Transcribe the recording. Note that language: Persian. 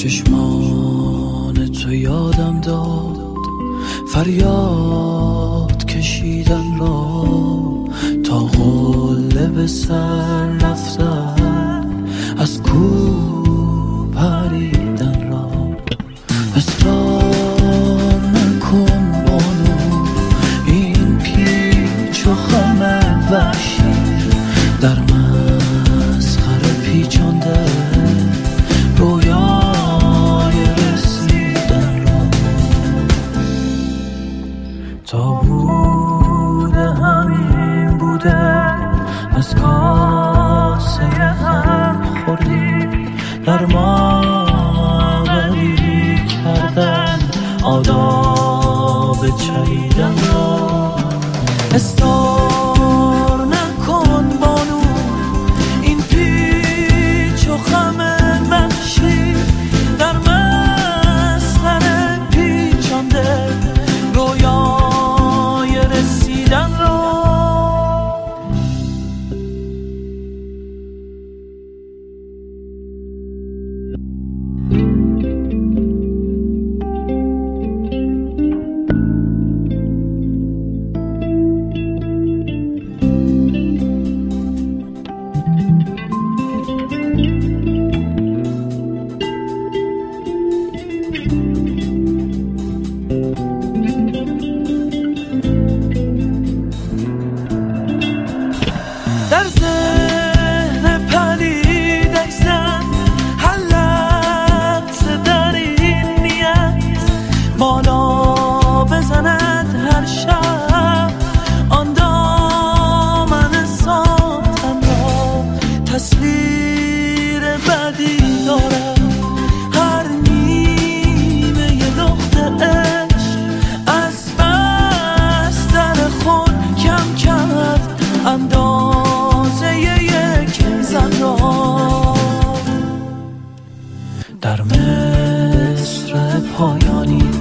چشمان تو یادم داد فریاد کشیدن را، تا قله به سر رفتن از کوه پریدن را. اصرار نکن بانو این پیچ و خم وحشی، در مسخره پیچانده رویای رسیدن را. تا بوده همین بوده، از کاسه هم خوردی، در ما بری کردن آداب چریدن را. استار نکن بانو این پیچ و خم وحشی، در مسخره پیچانده رویای رسیدن را. در ذهن پلیدش زن هر لحظه در این نیت، بالا بزند هر شب آن دامن ساتم را. تصویر بدی دارد هر نیمه دخت عشق، از بستر خود کم کرد اندازه یک زن را. در مصر پایانی